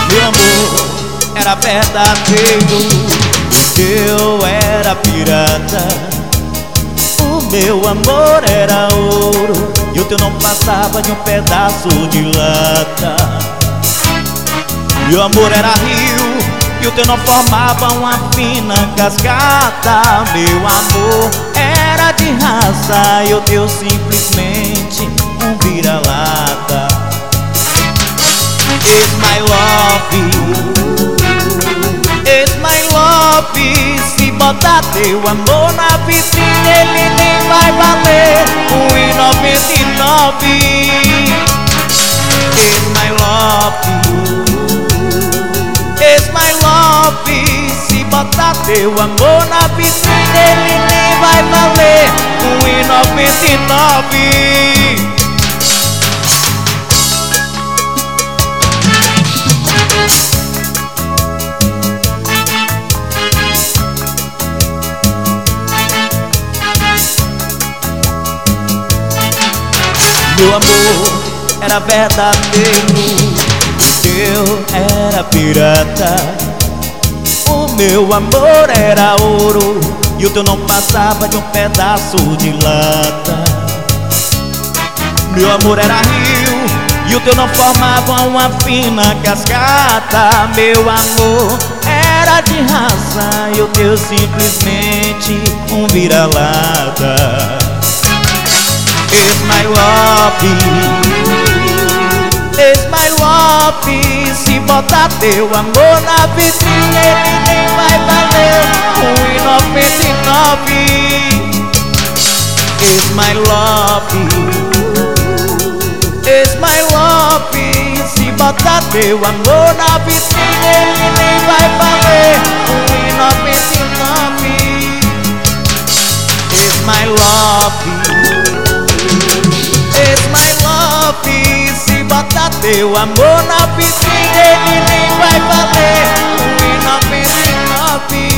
Meu amor era verdadeiro, o teu era pirata. O meu amor era ouro e o teu não passava de um pedaço de lata. Meu amor era rio e o teu não formava uma fina cascata. Meu amor era de raça e o teu simplesmente um vira-lata. It's my love, it's my love. Se botar teu amor na vitrine, ele nem vai valer R$1,99. It's my love, it's my love. Se botar teu amor na vitrine, ele nem vai valer R$1,99. Meu amor era verdadeiro, o teu era pirata. O meu amor era ouro e o teu não passava de um pedaço de lata. Meu amor era rio e o teu não formava uma fina cascata. Meu amor era de raça e o teu simplesmente um vira-lata. It's my love, it's my love. Se botar teu amor na vitrine, ele nem vai valer R$1,99. It's my love, it's my love. Se botar teu amor na vitrine, ele nem vai valer R$1,99. It's my love, it's my love. Se botar teu amor na vitrine, ele nem vai valer R$1,99.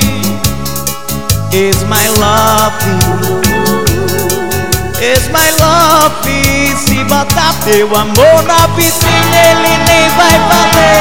It's my love, it's my love. Se botar teu amor na vitrine, ele nem vai valer